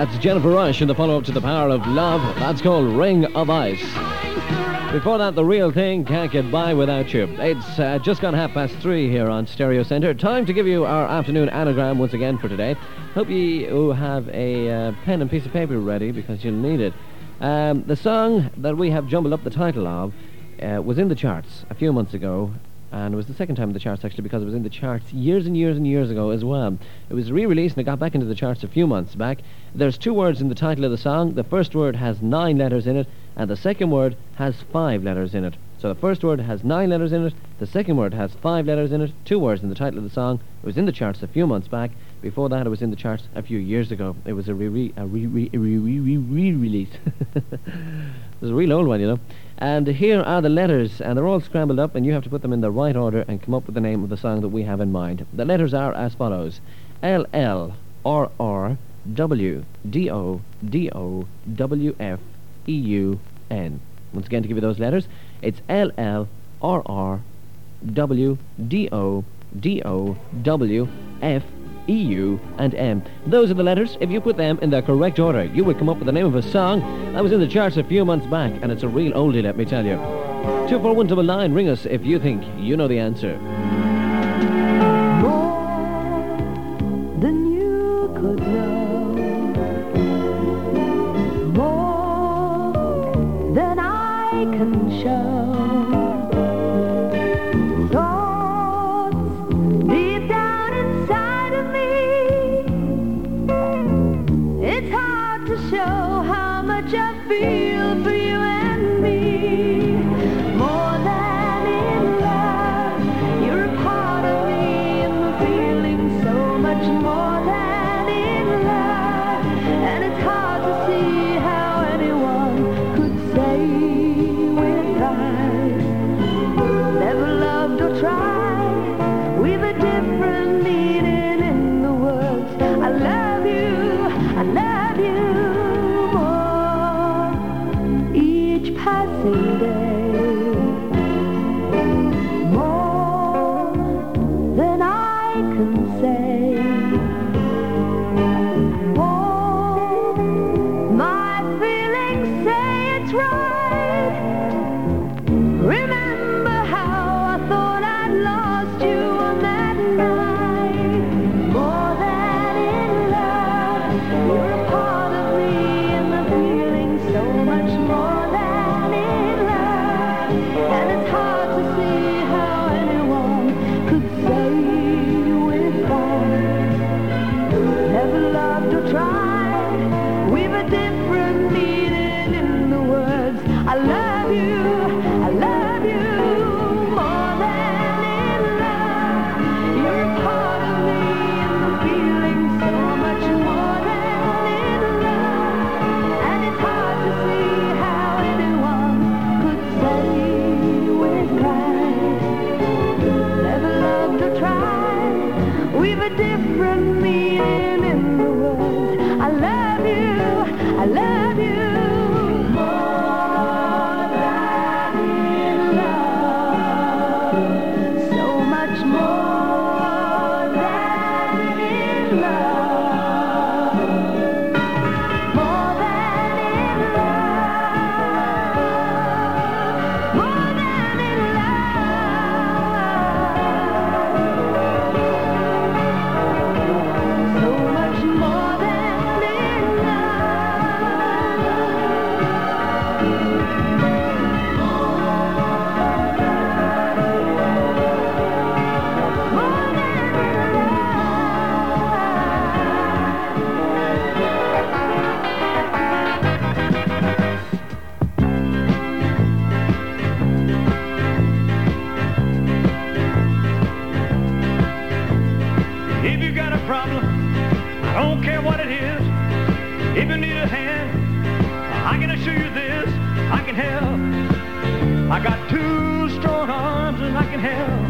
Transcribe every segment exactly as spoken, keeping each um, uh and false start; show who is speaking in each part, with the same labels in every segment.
Speaker 1: That's Jennifer Rush in the follow-up to The Power of Love. That's called Ring of Ice. Before that, The Real Thing, Can't Get By Without You. It's uh, just gone half past three here on Stereo Centre. Time to give you our afternoon anagram once again for today. Hope you have a uh, pen and piece of paper ready because you'll need it. Um, the song that we have jumbled up the title of uh, was in the charts a few months ago. And it was the second time in the charts, actually, because it was in the charts years and years and years ago as well. It was re-released and it got back into the charts a few months back. There's two words in the title of the song. The first word has nine letters in it, and the second word has five letters in it. So the first word has nine letters in it, the second word has five letters in it, two words in the title of the song. It was in the charts a few months back. Before that, it was in the charts a few years ago. It was a re-re- a re-re- a re-re- re-release. It was a real old one, you know. And here are the letters, and they're all scrambled up, and you have to put them in the right order and come up with the name of the song that we have in mind. The letters are as follows: L L R R W D O D O W F E U N. Once again, to give you those letters, it's L L R R W D O D O W F E U and M. Those are the letters. If you put them in the correct order, you would come up with the name of a song that was in the charts a few months back, and it's a real oldie, let me tell you. two four one nine nine, ring us if you think you know the answer.
Speaker 2: More than you could know, more than I can show. Show how much I feel for you and me. More than in love, you're a part of me, and we're feeling so much more than in love. And it's hard to see how anyone could say we're right. Never loved or tried, we've a different meaning in the words. I love you, I love you. Passing day, more than I can say. Oh, my feelings say it's right. Remember how I thought I'd lost you on that night. More than in love, you're a part of me, and I'm feeling so much more. And it's hard to see how anyone could say we're fine. Never loved or tried, we've a different meaning in the words. I love you, I love you, more than in love. You're a part of me, and I'm feeling so much more than in love. And it's hard to see how anyone could say we've a different meaning in the words. I love you, I love you. More than in love, so much more than in love. More than in love, more than in
Speaker 3: If you got a problem, I don't care what it is. If you need a hand, I can assure you this, I can help. I got two strong arms and I can help.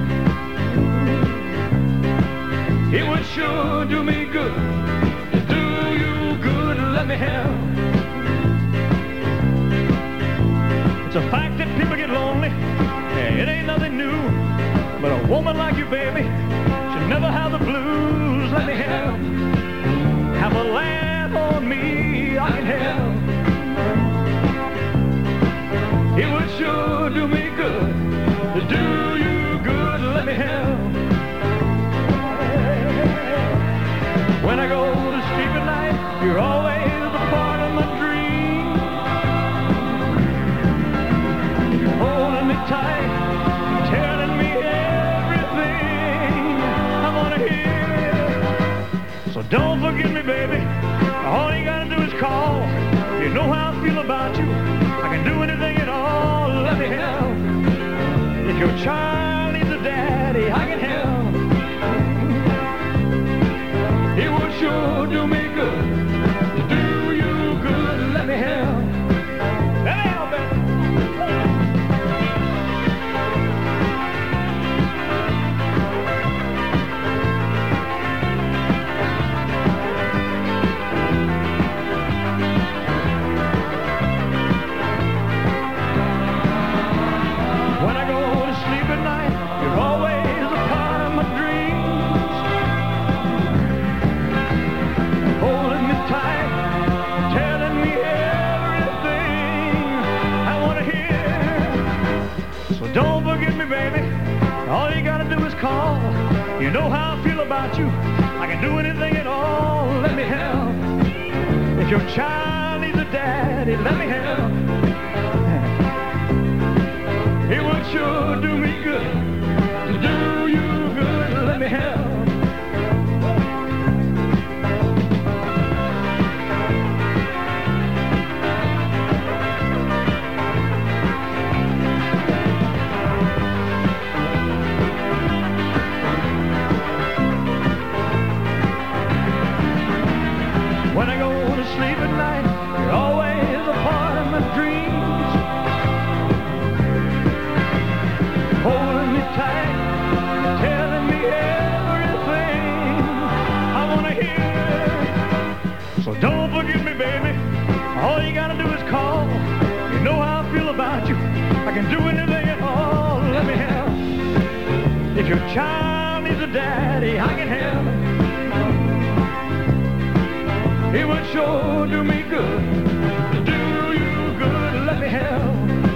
Speaker 3: It would sure do me good, to do you good, let me help. It's a fact that people get lonely, it ain't nothing new. But a woman like you, baby, should never have the blues. Let me help. Have a laugh on me I can help. It would sure do me good to do you good. Let me help. When I go to sleep at night, you're always a part of my dream. You're holding me tight, telling me everything I want to hear. So don't forget me, baby. All you gotta do is call. You know how I feel about you. I can do anything at all. Let me help. If your child needs a daddy, I can help. It would sure do me good to do you good. Let me help. Let me help, baby. When I go to sleep at night, you're always a part of my dreams. Holding me tight, telling me everything I want to hear. So don't forget me, baby. All you gotta do is call. You know how I feel about you. I can do anything at all. Let me help. If your child needs a daddy, let me help. It would sure do me good to do you good. Let me help. When I go to sleep at night, you're always a part of my dreams. Holding me tight, telling me everything I want to hear. So don't forget me, baby. All you gotta do is call. You know how I feel about you. I can do anything at all. Let me help. If your child needs a daddy, I can help. It would sure do me good to do you good. Let me help.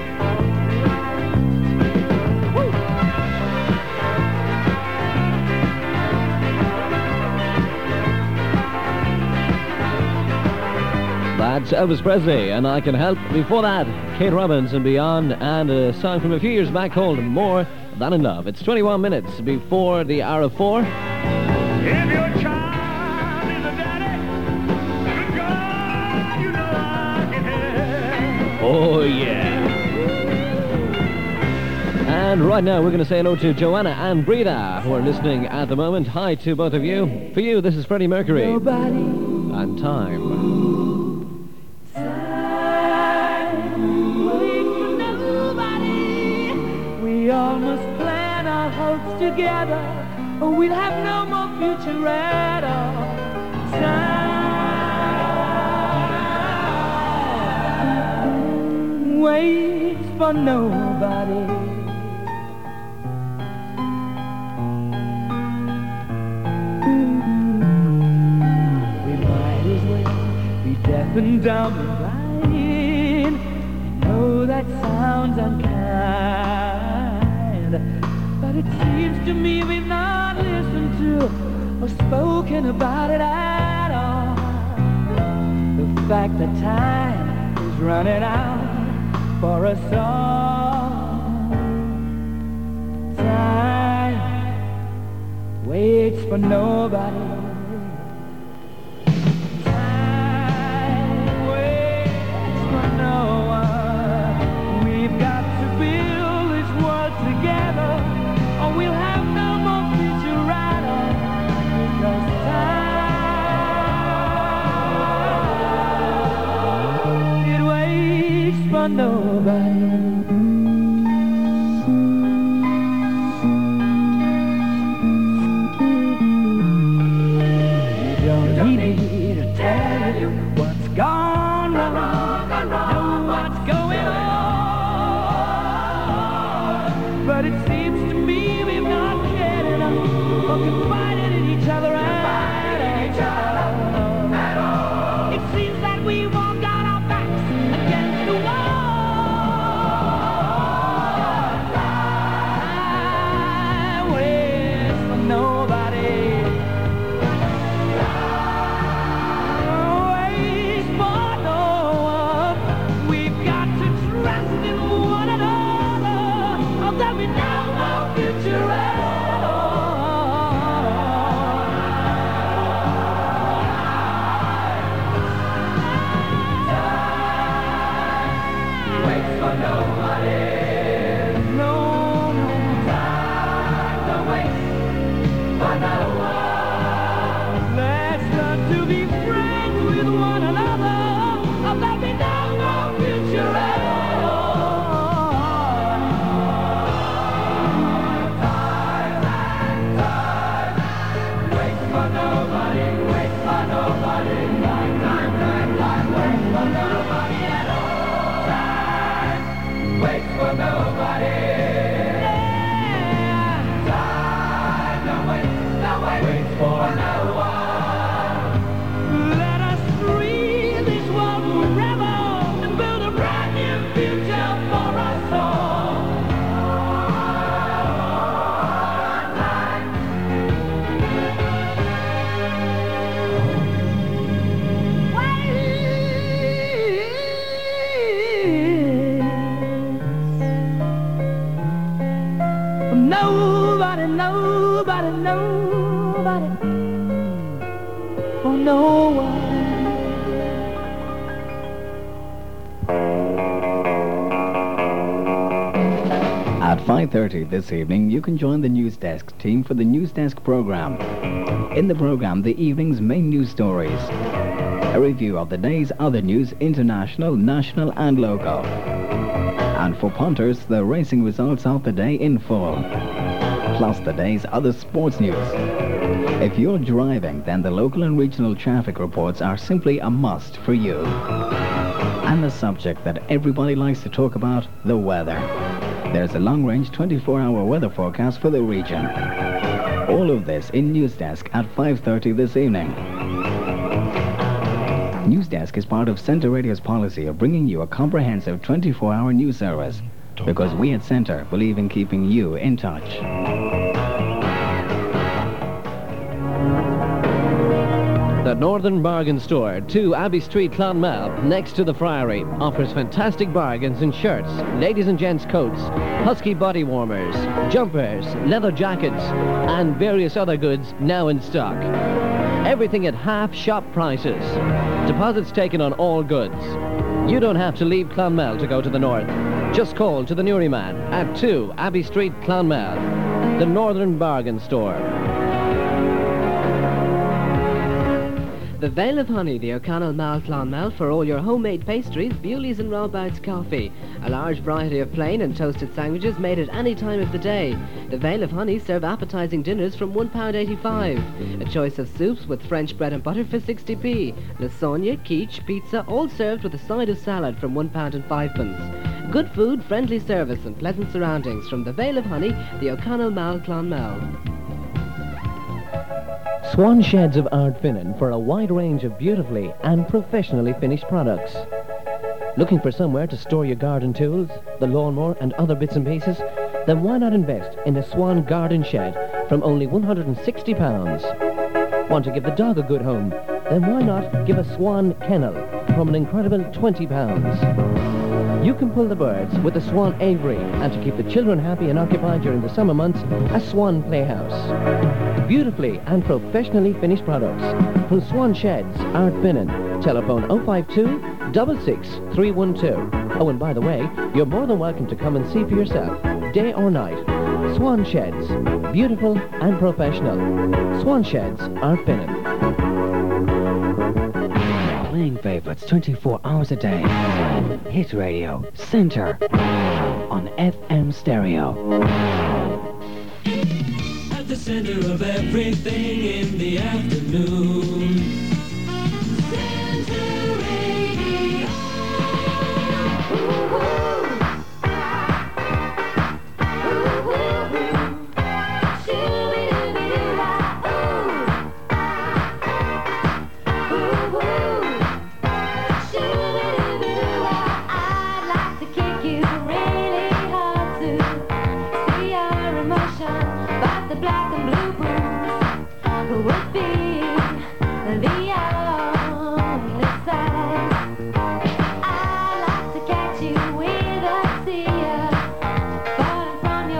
Speaker 1: That's Elvis Presley, and I Can Help. Before that, Kate Robbins and Beyond, and a song from a few years back called More Than in Love. It's twenty-one minutes before the hour of four.
Speaker 3: If your child is a daddy, good God, you know I can help.
Speaker 1: Oh, yeah. And right now, we're going to say hello to Joanna and Breda, who are listening at the moment. Hi to both of you. For you, this is Freddie Mercury.
Speaker 2: Nobody.
Speaker 1: And Time.
Speaker 2: We all must plan our hopes together, or we'll have no more future at all. Time waits for nobody. We might as well be deaf and dumb and blind. I know that sounds unkind, but it seems to me we've not listened to or spoken about it at all. The fact that time is running out for us all. Time waits for nobody. Time waits for no one. We've got to build this world together, or we'll have no more future at all. Because time, it waits for nobody. You don't need me to tell you what's gone wrong, know what's going on. But it seems to me we've not cared enough or confided in each other at all. It seems that we want there'll be no more future at all. Nobody, nobody, nobody, for no one.
Speaker 4: At five thirty this evening, you can join the News Desk team for the News Desk program. In the program, the evening's main news stories, a review of the day's other news, international, national and local. And for punters, the racing results of the day in full, plus the day's other sports news. If you're driving, then the local and regional traffic reports are simply a must for you. And the subject that everybody likes to talk about, the weather. There's a long-range twenty-four hour weather forecast for the region. All of this in News Desk at five thirty this evening. News Desk is part of Centre Radio's policy of bringing you a comprehensive twenty-four hour news service, because we at Centre believe in keeping you in touch.
Speaker 1: The Northern Bargain Store, two Abbey Street, Clonmel, next to the Friary, offers fantastic bargains in shirts, ladies and gents coats, husky body warmers, jumpers, leather jackets, and various other goods now in stock. Everything at half shop prices. Deposits taken on all goods. You don't have to leave Clonmel to go to the north. Just call to the Newry Man at two Abbey Street, Clonmel. The Northern Bargain Store.
Speaker 5: The Vale of Honey, the O'Connell Mall Clonmel, for all your homemade pastries, Bewley's and Robards coffee. A large variety of plain and toasted sandwiches made at any time of the day. The Vale of Honey serve appetising dinners from one pound eighty-five. A choice of soups with French bread and butter for sixty p. Lasagna, quiche, pizza, all served with a side of salad from one pound and fivepence. Good food, friendly service and pleasant surroundings from the Vale of Honey, the O'Connell Mall Clonmel.
Speaker 1: Swan Sheds of Ardfinnan for a wide range of beautifully and professionally finished products. Looking for somewhere to store your garden tools, the lawnmower and other bits and pieces? Then why not invest in a Swan Garden Shed from only one hundred sixty pounds? Want to give the dog a good home? Then why not give a Swan Kennel from an incredible twenty pounds? You can pull the birds with the Swan Aviary, and to keep the children happy and occupied during the summer months, a Swan Playhouse. Beautifully and professionally finished products from Swan Sheds, Ardfinnan. Telephone oh five two, six six, three one two. Oh, and by the way, you're more than welcome to come and see for yourself, day or night. Swan Sheds, beautiful and professional. Swan Sheds, Ardfinnan.
Speaker 4: Playing favourites twenty-four hours a day. Hit Radio, Centre, on F M stereo.
Speaker 6: At the center of everything in the afternoon. Centre Radio.
Speaker 2: From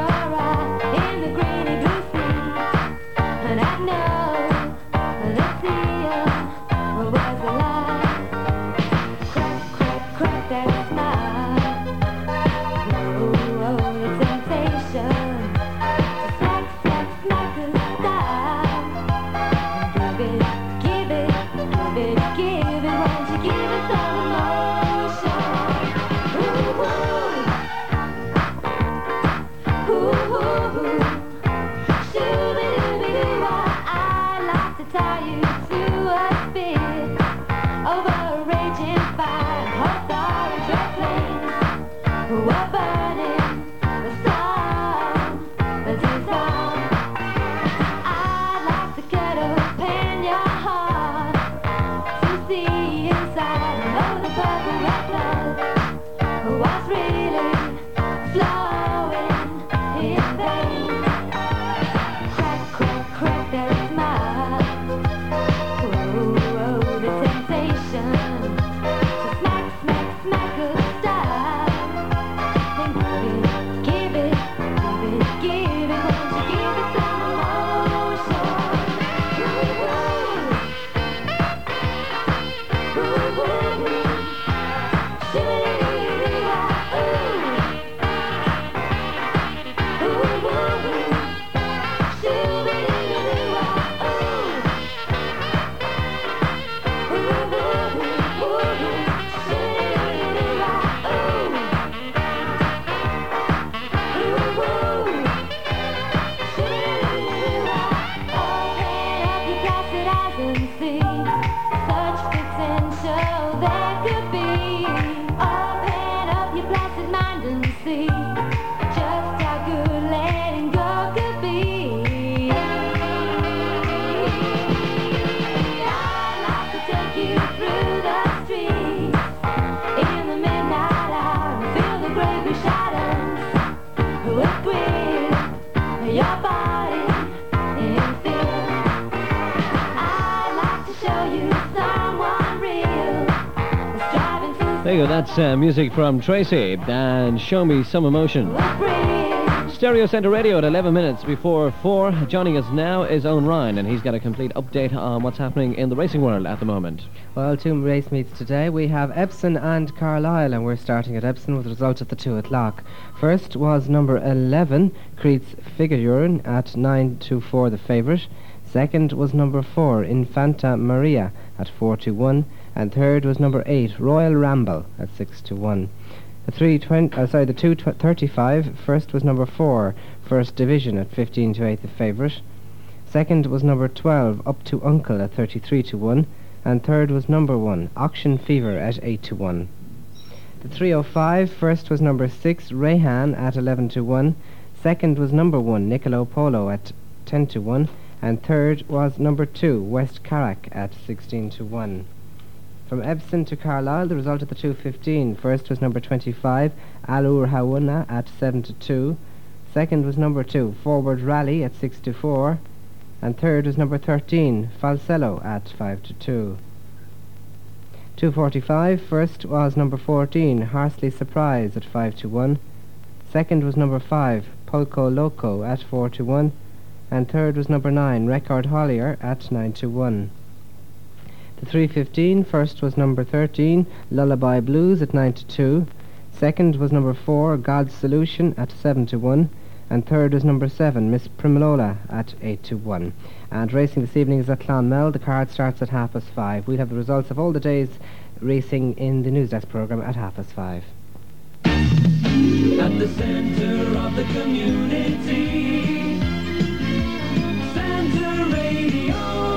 Speaker 1: There you go, that's uh, music from Tracy and Show Me Some Emotion. Stereo Centre Radio at eleven minutes before four. Joining us now is Owen Ryan, and he's got a complete update on what's happening in the racing world at the moment.
Speaker 5: Well, two race meets today. We have Epsom and Carlisle, and we're starting at Epsom with the result at the two o'clock. First was number eleven, Creed's Figuren at nine to four, the favourite. Second was number four, Infanta Maria at four to one. And third was number eight, Royal Ramble at six to one. The three twenty, uh, sorry, the two tw- thirty-five. First was number four, First Division at fifteen to eight, the favourite. Second was number twelve, Up to Uncle at thirty-three to one, and third was number one, Auction Fever at eight to one. The three oh five. First was number six, Rayhan at eleven to one. Second was number one, Niccolo Polo at ten to one, and third was number two, West Carrack at sixteen to one. From Epsom to Carlisle, the result of the two fifteen. First was number twenty-five, Alur Hawana at seven to two. Second was number two, Forward Rally at six to four. And third was number thirteen, Falsello at five to two. two forty-five. First was number fourteen, Harsley Surprise at five to one. Second was number five, Pulco Loco at four to one. And third was number nine, Record Hollier at nine to one. The three fifteen. First was number thirteen, Lullaby Blues at nine to two. Second was number four, God's Solution at seven to one. And third was number seven, Miss Primalola at eight to one. And racing this evening is at Clonmel. The card starts at half past five. We'll have the results of all the day's racing in the Newsdesk programme at half past five.
Speaker 6: At the center of the community, Centre Radio.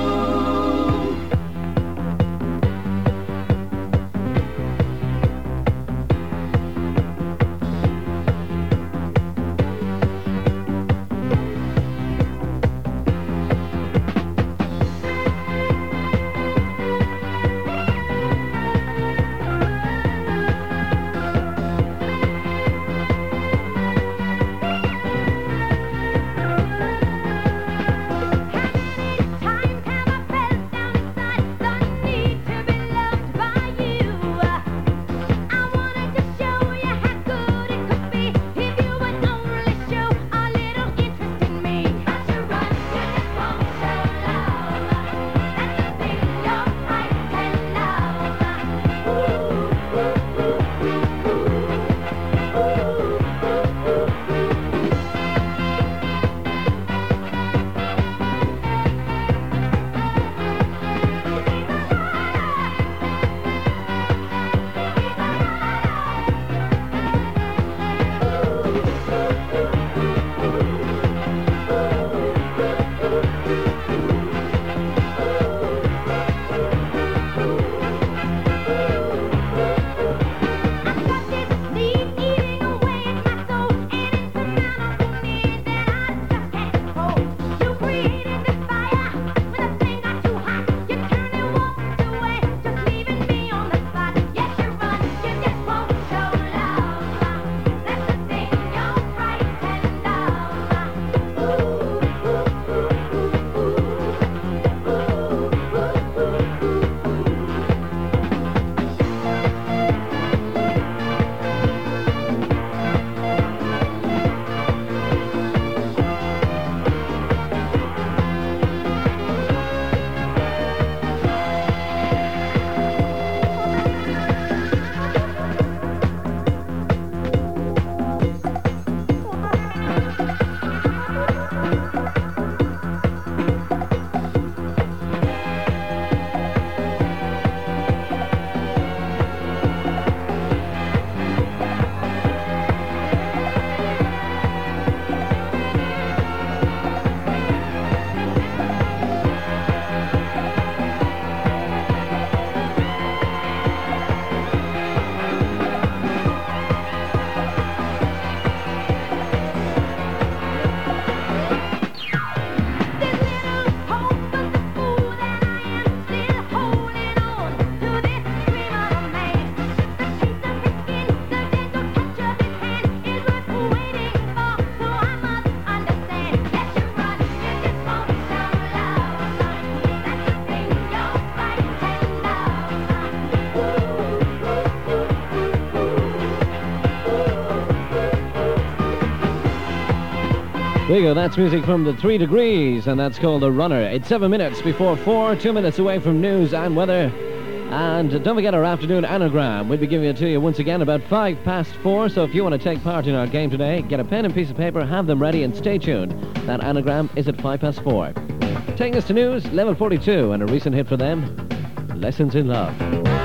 Speaker 1: There you go, that's music from the Three Degrees, and that's called The Runner. It's seven minutes before four, two minutes away from news and weather. And don't forget our afternoon anagram. We'll be giving it to you once again about five past four, so if you want to take part in our game today, get a pen and piece of paper, have them ready, and stay tuned. That anagram is at five past four. Taking us to news, Level forty-two, and a recent hit for them, Lessons in Love.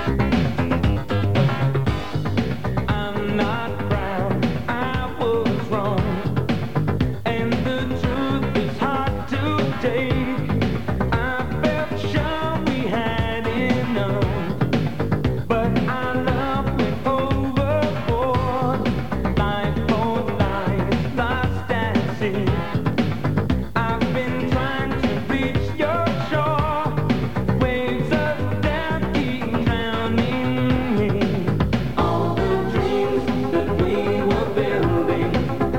Speaker 7: I'm not proud, I was wrong, and the truth is hard to take. I felt sure we had enough, but our love went overboard. Life for life, lost at sea. I've been trying to reach your shore, waves of death keep drowning me. All the dreams that we were building,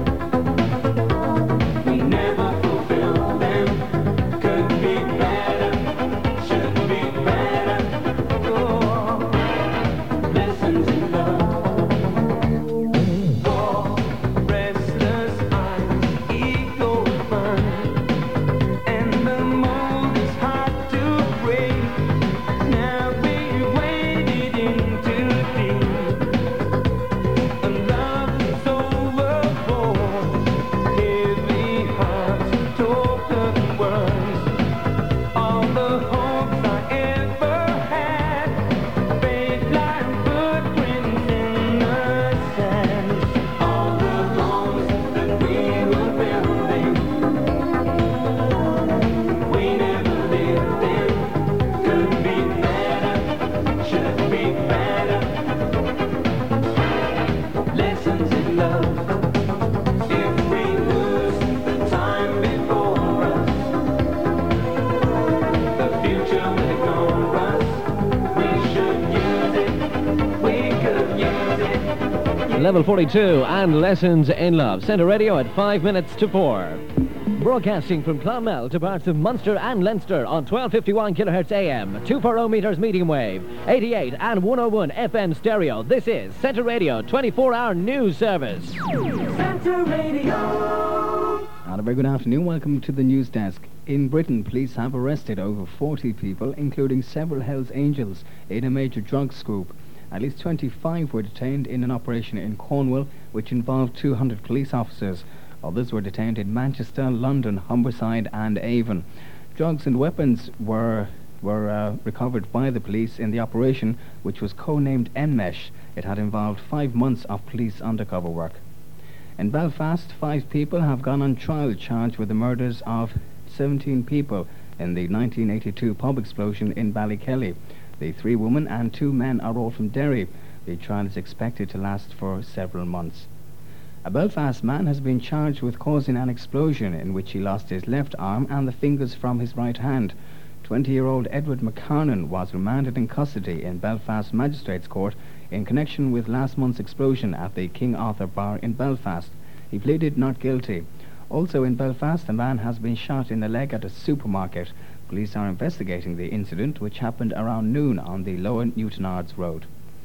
Speaker 7: we never fulfilled them. Could be better, should be better. Oh, lessons in love. For restless eyes, ego burn, and the mold is hard to break. Now we waded in too deep, and love is overboard. Heavy hearts, broken words, all the hopes I ever had, fade like footprints in the sand. All the homes that we were building, we never lived in. Could be better, should be better. Lessons in love. If we lose the time before us, the future may come us. We should use it, we could use it.
Speaker 1: Level forty-two and Lessons in Love. Centre Radio at five minutes to four. Broadcasting from Clonmel to parts of Munster and Leinster on twelve fifty-one kilohertz A M, two forty meters medium wave, eighty-eight and one oh one F M stereo. This is Centre Radio twenty-four hour news service.
Speaker 2: Centre Radio.
Speaker 4: And a very good afternoon. Welcome to the news desk. In Britain, police have arrested over forty people, including several Hells Angels, in a major drugs scoop. At least twenty-five were detained in an operation in Cornwall, which involved two hundred police officers. Others were detained in Manchester, London, Humberside and Avon. Drugs and weapons were were uh, recovered by the police in the operation, which was co-named Enmesh. It had involved five months of police undercover work. In Belfast, five people have gone on trial charged with the murders of seventeen people in the nineteen eighty-two pub explosion in Ballykelly. The three women and two men are all from Derry. The trial is expected to last for several months. A Belfast man has been charged with causing an explosion in which he lost his left arm and the fingers from his right hand. twenty-year-old Edward McCarnan was remanded in custody in Belfast Magistrates Court in connection with last month's explosion at the King Arthur Bar in Belfast. He pleaded not guilty. Also in Belfast, a man has been shot in the leg at a supermarket. Police are investigating the incident, which happened around noon on the Lower Newtonards Road.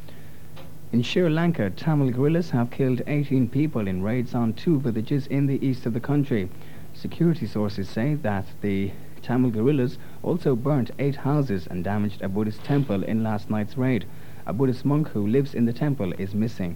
Speaker 4: In Sri Lanka, Tamil guerrillas have killed eighteen people in raids on two villages in the east of the country. Security sources say that the Tamil guerrillas also burnt eight houses and damaged a Buddhist temple in last night's raid. A Buddhist monk who lives in the temple is missing.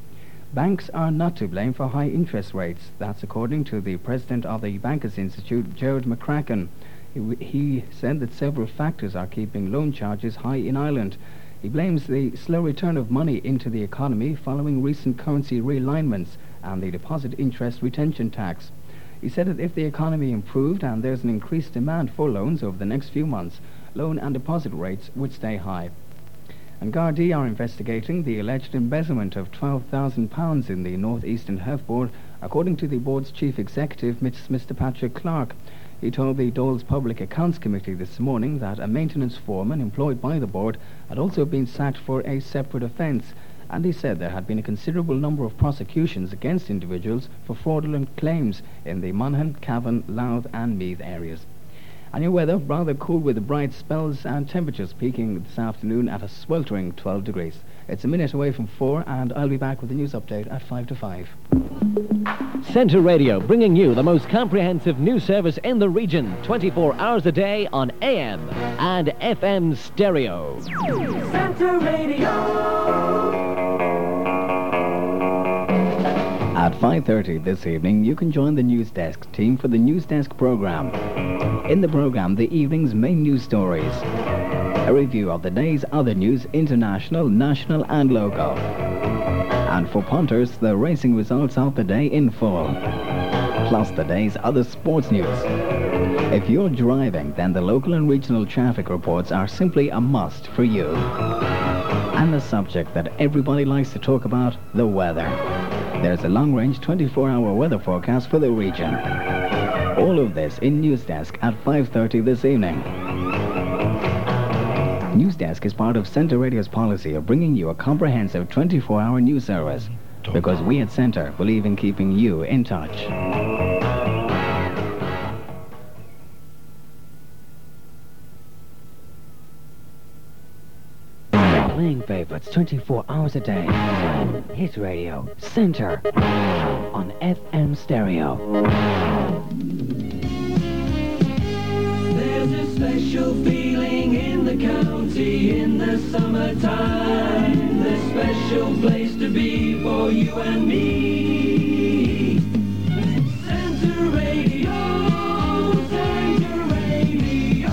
Speaker 4: Banks are not to blame for high interest rates. That's according to the president of the Bankers Institute, Gerard McCracken. He, he said that several factors are keeping loan charges high in Ireland. He blames the slow return of money into the economy following recent currency realignments and the deposit interest retention tax. He said that if the economy improved and there's an increased demand for loans over the next few months, loan and deposit rates would stay high. And Gardaí are investigating the alleged embezzlement of twelve thousand pounds in the North Eastern Health Board, according to the board's chief executive, Mister Patrick Clark. He told the Dole's Public Accounts Committee this morning that a maintenance foreman employed by the board had also been sacked for a separate offence, and he said there had been a considerable number of prosecutions against individuals for fraudulent claims in the Monaghan, Cavan, Louth and Meath areas. And your weather, rather cool with bright spells and temperatures peaking this afternoon at a sweltering twelve degrees. It's a minute away from four, and I'll be back with a news update at five to five.
Speaker 1: Centre Radio, bringing you the most comprehensive news service in the region, twenty-four hours a day on A M and F M stereo.
Speaker 7: Centre Radio.
Speaker 4: At five thirty this evening, you can join the News Desk team for the News Desk program. In the program, the evening's main news stories. A review of the day's other news, international, national and local. And for punters, the racing results of the day in full. Plus the day's other sports news. If you're driving, then the local and regional traffic reports are simply a must for you. And the subject that everybody likes to talk about, the weather. There's a long-range twenty-four hour weather forecast for the region. All of this in News Desk at five thirty this evening. News Desk is part of Centre Radio's policy of bringing you a comprehensive twenty-four hour news service, because we at Centre believe in keeping you in touch. Playing favorites twenty-four hours a day. Hit Radio, Centre, on F M stereo.
Speaker 6: There's a special feeling in the county in the summertime. The special place to be for you and me. Centre Radio, Centre Radio.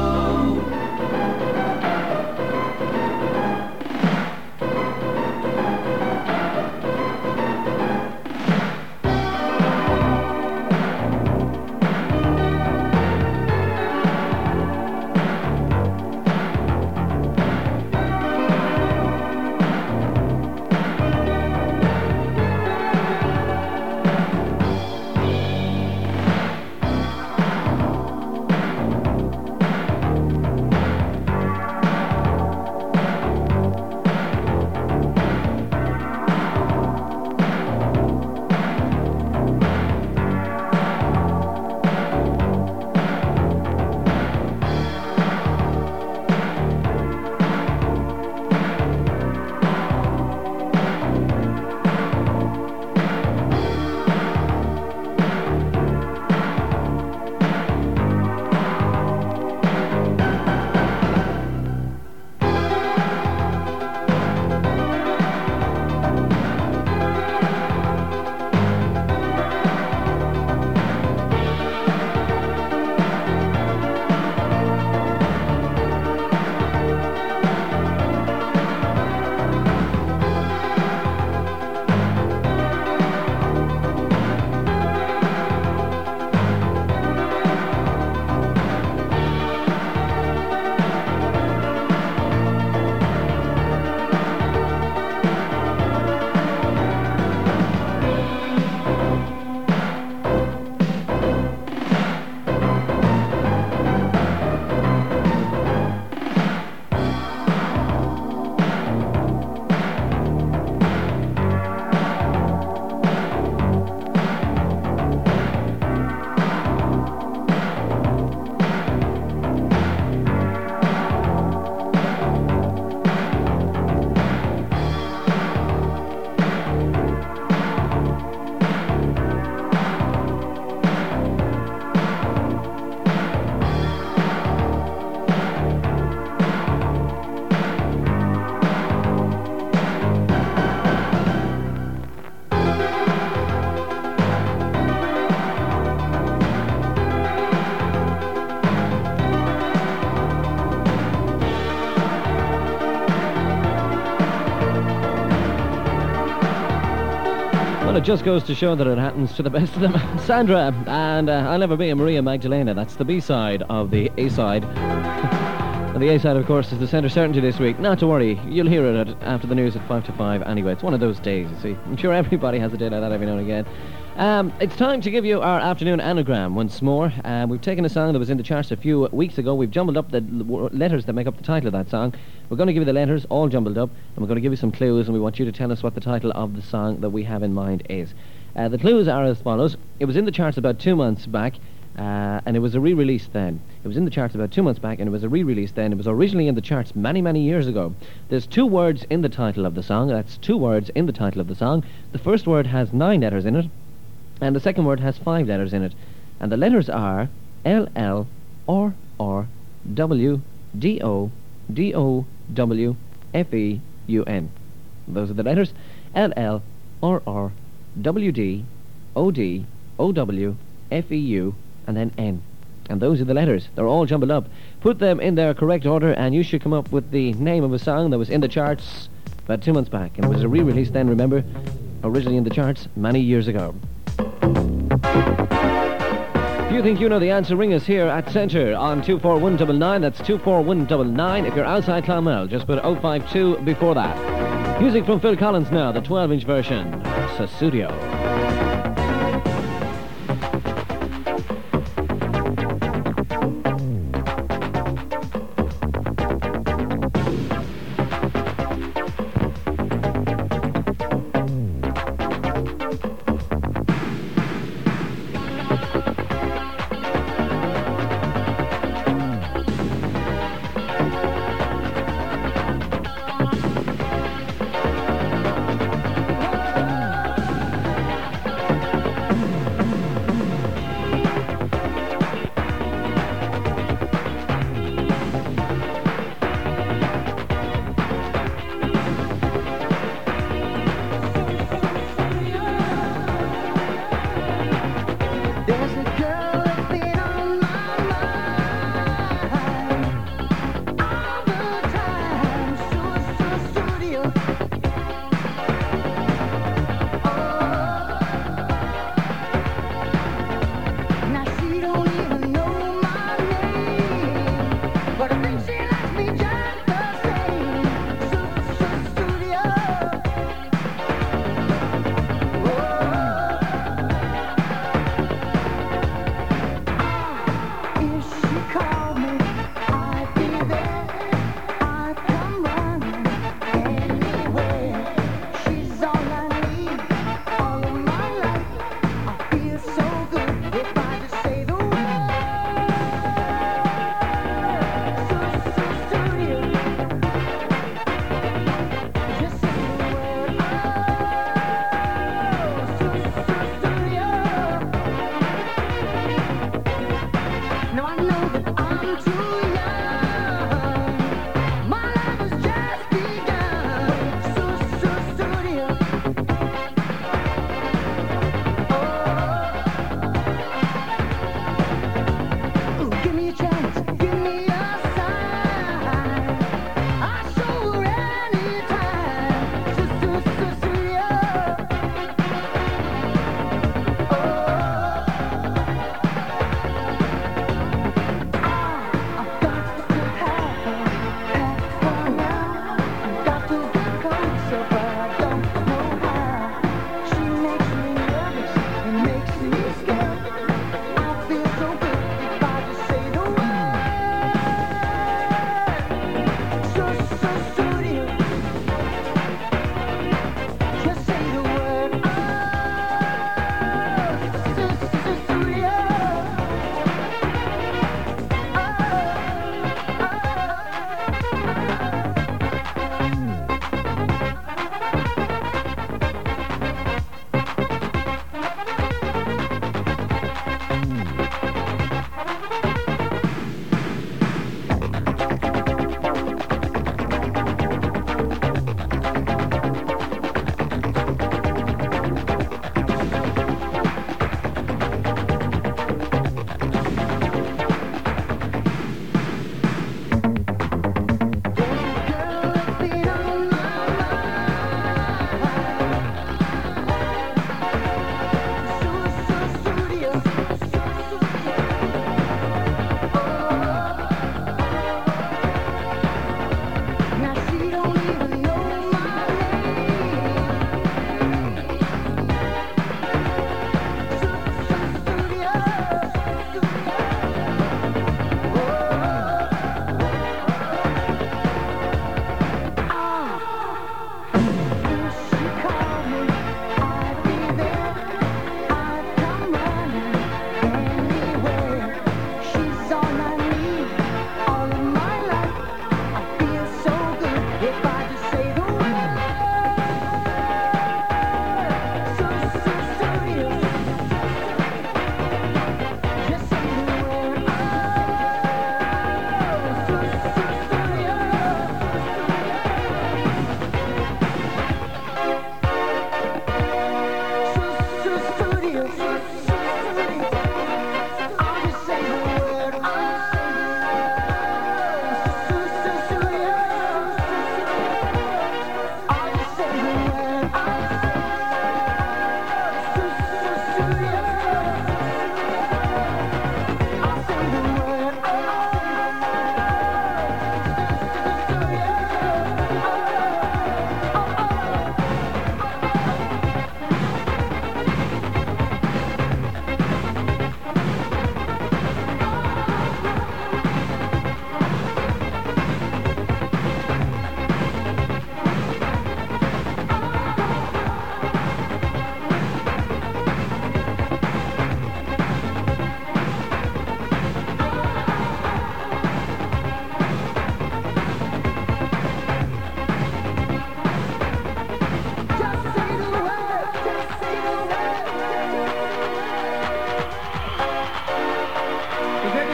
Speaker 1: It just goes to show that it happens to the best of them. Sandra, and uh, I'll Never Be a Maria Magdalena. That's the B-side of the A-side. And the A-side, of course, is the Centre Certainty this week. Not to worry, you'll hear it at, after the news at five to five anyway. It's one of those days, you see. I'm sure everybody has a day like that every now and again. Um, it's time to give you our afternoon anagram once more. Uh, we've taken a song that was in the charts a few weeks ago. We've jumbled up the l- letters that make up the title of that song. We're going to give you the letters, all jumbled up, and we're going to give you some clues, and we want you to tell us what the title of the song that we have in mind is. Uh, the clues are as follows. It was in the charts about two months back, Uh, and it was a re-release then. It was in the charts about two months back, and it was a re-release then. It was originally in the charts many, many years ago. There's two words in the title of the song. That's two words in the title of the song. The first word has nine letters in it, and the second word has five letters in it. And the letters are L L R R W D O D O W F E U N. Those are the letters L L R R W D O D O W F E U and then N. And those are the letters. They're all jumbled up. Put them in their correct order and you should come up with the name of a song that was in the charts about two months back. And it was a re-release then, remember, originally in the charts many years ago. If you think you know the answer, ring us here at Centre on two four one nine nine. That's two four one nine nine. If you're outside Clonmel, just put oh five two before that. Music from Phil Collins now, the twelve-inch version, Sussudio.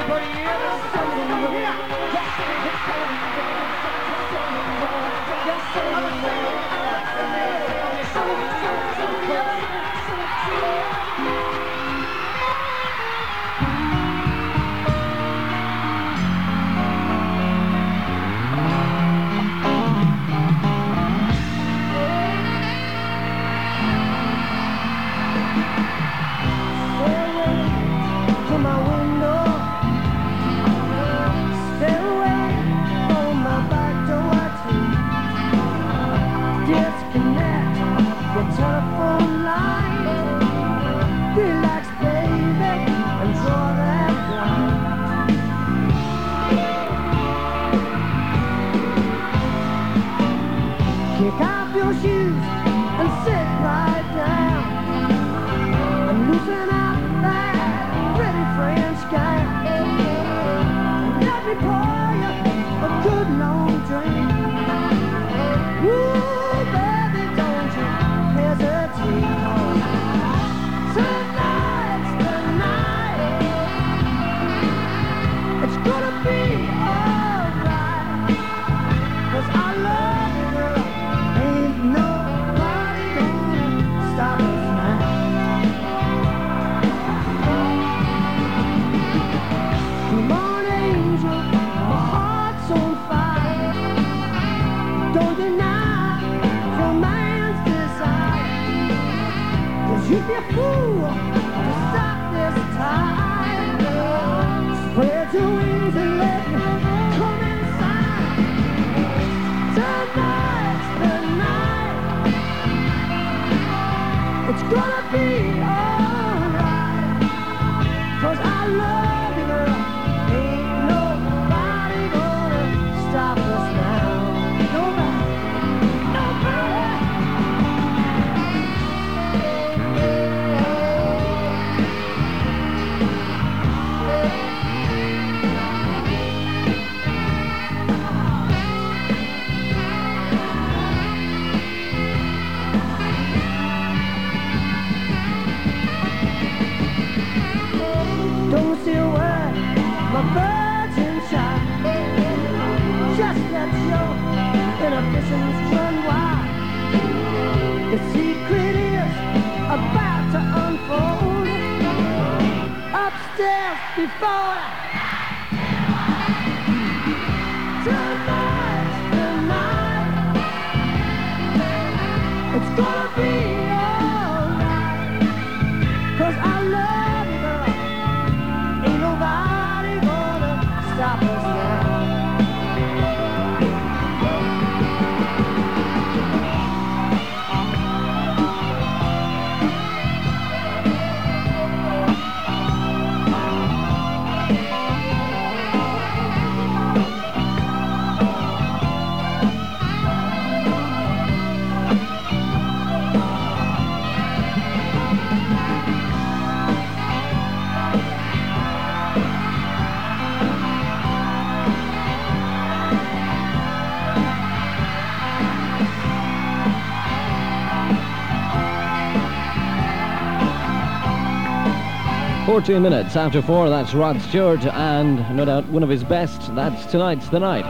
Speaker 1: fourteen minutes after four, that's Rod Stewart, and no doubt one of his best. That's Tonight's the Night.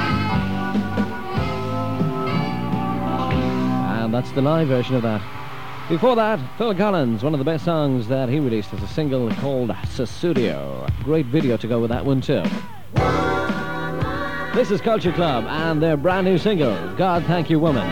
Speaker 1: And that's the live version of that. Before that, Phil Collins, one of the best songs that he released as a single called Sussudio. Great video to go with that one too. This is Culture Club and their brand new single, God Thank You Woman.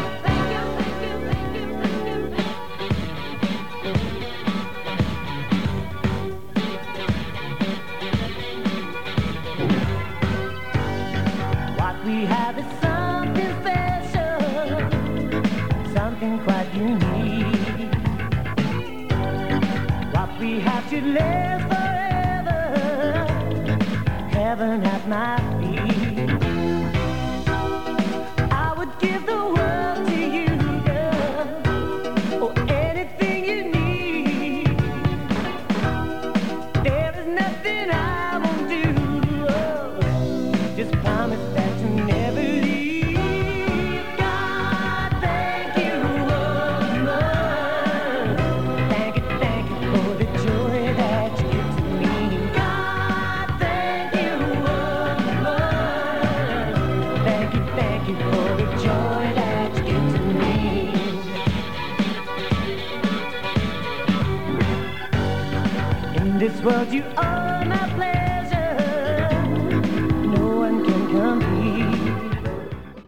Speaker 8: Thank you for the joy that you give to me. God, thank
Speaker 2: this world you owe